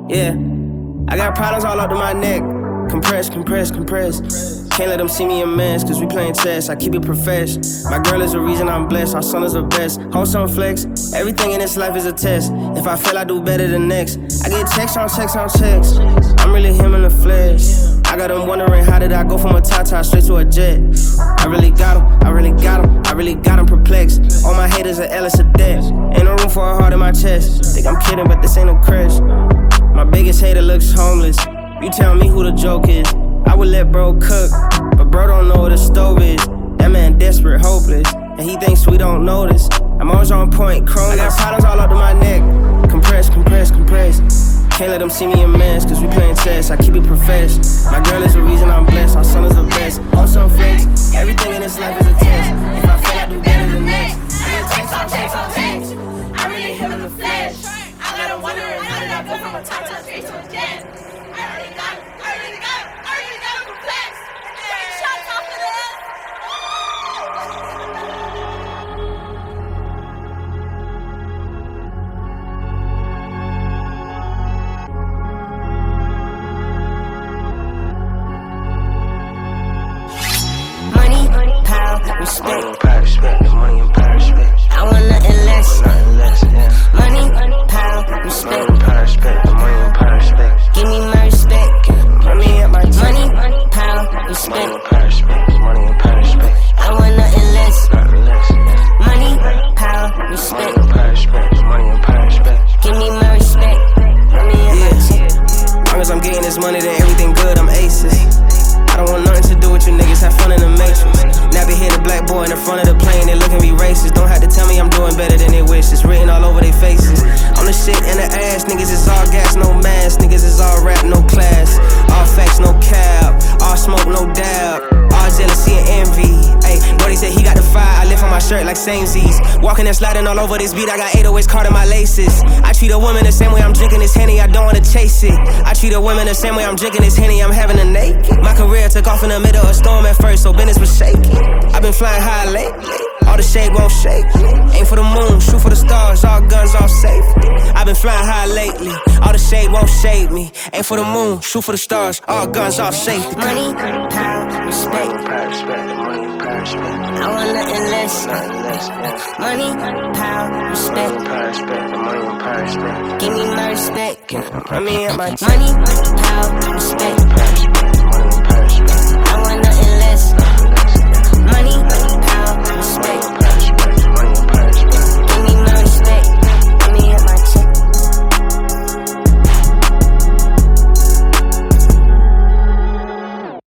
Yeah, I got problems all up to my neck. Compress, compress, compress. Can't let them see me in mess, cause we playing chess. I keep it profesh. My girl is the reason I'm blessed. Our son is the best. Wholesome flex. Everything in this life is a test. If I fail, I do better than next. I get checks on checks on checks. I'm really him in the flesh. I got them wondering how did I go from a Tata straight to a jet. I really got him, I really got him, I really got him perplexed. All my haters are Ellis of death. Ain't no room for a heart in my chest. Think I'm kidding, but this ain't no crash. My biggest hater looks homeless. You tell me who the joke is. I would let bro cook, but bro don't know what a stove is. That man desperate, hopeless, and he thinks we don't notice. I'm always on point, chrome. I got problems all up to my neck. Compress, compress, compress. Can't let them see me in mess, cause we playing chess. I keep it profesh. My girl is the reason I'm blessed. Our son is the best. Wholesome flex. Everything in this life is a test. If I fail, I do better than next. I get checks on checks on checks. I really him in the flesh. I got him wondering how did I go from a top straight to a jet. I really got him. I really got him. I really got him perplexed. 3 shots off of this. Money, power, respect. Money and power, respect. I want nothing less. Yeah. Money, power, respect. Money and power, respect. Money and power, respect. Give me my respect. Put me at my Money, power, Money respect. and power, respect. Money and power, respect. I want nothing less. Nothing less. Yeah. Money, power, respect. Money and power, respect. Money and power, respect. Give me my respect. Put me at my As long as I'm getting this money, then everything good, I'm aces. I don't want nothing to do with you niggas, have fun in the matrix. Never hit a black boy in the front of the plane, they look at me racist. Don't have to tell me I'm doing better than they wish, it's written all over their faces. I'm the shit in the ass, niggas is all gas, no mask. Niggas is all rap, no class. All facts, no cap. All smoke, no dab. All jealousy and envy. Ayy, Brody said he got the fire, I lift on my shirt like samesies. Walking and sliding all over this beat, I got 808s caught in my laces. I treat a woman the same way I'm drinking this Henny, I don't wanna chase it. I treat a woman the same way I'm drinking this Henny, I'm having a naked. My career took off in the middle of a storm at first, so business was shaky. I've been flying high lately, all the shade won't shake. Aim for the moon, shoot for the stars, all guns, all safety. I've been flying high lately, all the shade won't shade me. Aim for the moon, shoot for the stars, all guns, all safety. money, power, respect. Power, respect. Money and power, respect. I want nothing less. Nothing less. Yeah. Money, power, respect. Power, respect. Money and power, respect. Give me my respect. Put me at my Money, power, respect. Power, respect.